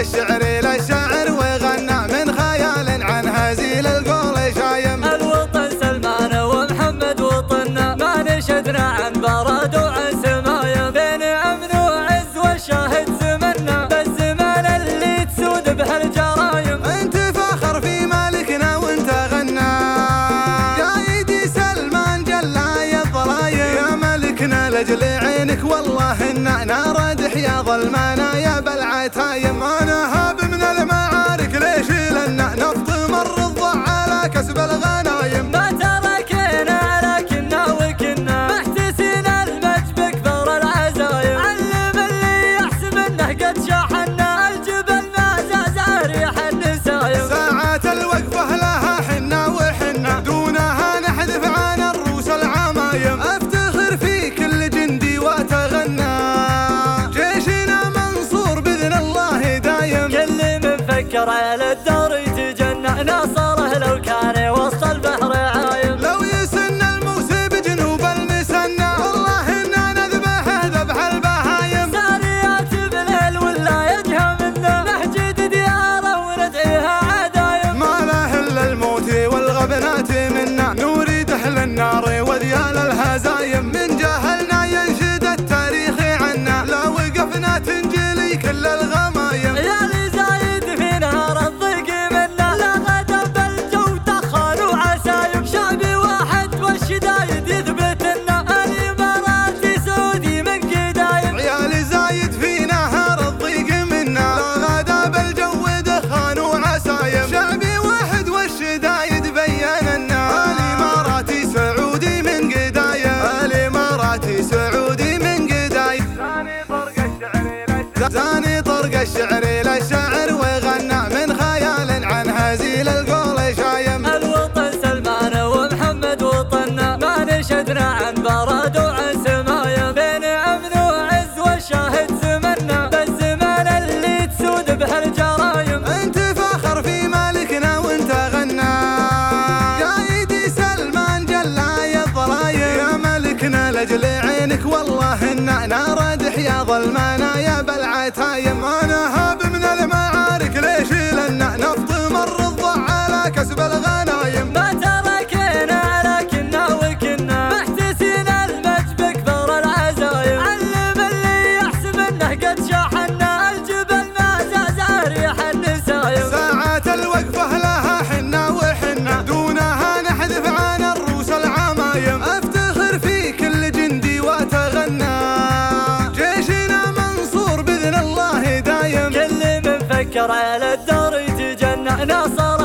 الشعر للشاعر وغنى من خيال عن هزيل القول شايم. الوطن سلمان ومحمد وطننا ما نشدنا عن برد وعن سمايم، بين امن وعز والشاهد زمنا بالزمان اللي تسود به الجرايم. انت فخر في مالكنا وانت غنى قايدي سلمان جلاي الضلايم. يا ملكنا لاجل عينك والله إنا نردح يا ظلمانا يا بالعتايم. انا هاب من المعارك ليش لنا نفط مر الضع على كسب الغنايم. ما تركنا لكننا وكنا محتسين المجد بكبر العزايم. علم اللي يحسب انه قد شاحنا الجبل ما زعزع ريح النسايم. ساعات الوقفة لها حنا وحنا دونها نحذف عن الروس العمايم. افتخر في كل جندي واتغنى جيشنا منصور باذن الله دايم. كل من فكر على الدور يتجنى ناصره لو كان وسط البحر عايم. لو يسن الموسى بجنوب المسنى والله إنا نذبح ذبح البهايم. ساريات بليل ولا يجهى منا نحجد دياره وندعيها عدايم. ما له إلا الموت والغبنات منا نريد أهل النار وذيال الهزايم. من جهلنا ينشد التاريخ عنا لا وقفنا تنجلي كل الغمايم. يا اللي زايد في نهار الضيق منا لا غدا بالجو دخان وعسايم. شعبي واحد والشدايد يثبت لنا الاماراتي سعودي من قدايم. عيالي زايد في نهار الضيق منا لا غدا بالجو دخان وعسايم. شعبي واحد والشدايد بيننا الاماراتي سعودي من قدايم. الاماراتي سعودي من قدايم. زاني طرق الشعر للشاعر وغنى من خيال عن هزيل القول شايم. الوطن سلمان ومحمد وطننا ما نشدنا عن برد وعن سمايم، بين امن وعز والشاهد زمنا بالزمان اللي تسود به الجرايم. انت فخر في مالكنا وانت غنى قايدي سلمان جلاي الضلايم. يا ملكنا لاجل عينك والله إنا نردح يا ظلمانا يا بالعتايم. انا هاب من المعارك ليش لنا نفط مر الضع على كسب الغنايم. ما تركنا لكننا وكنا محتسين المجد بكبر العزايم. علم اللي يحسب انه قد شاحنا الجبل ما زعزع ريح النسايم. ساعات الوقفة لها حنا وحنا دونها نحذف عن الروس العمايم. افتخر في كل جندي واتغنى جيشنا منصور باذن الله دايم. كل من فكر على الدور يتجنى ناصره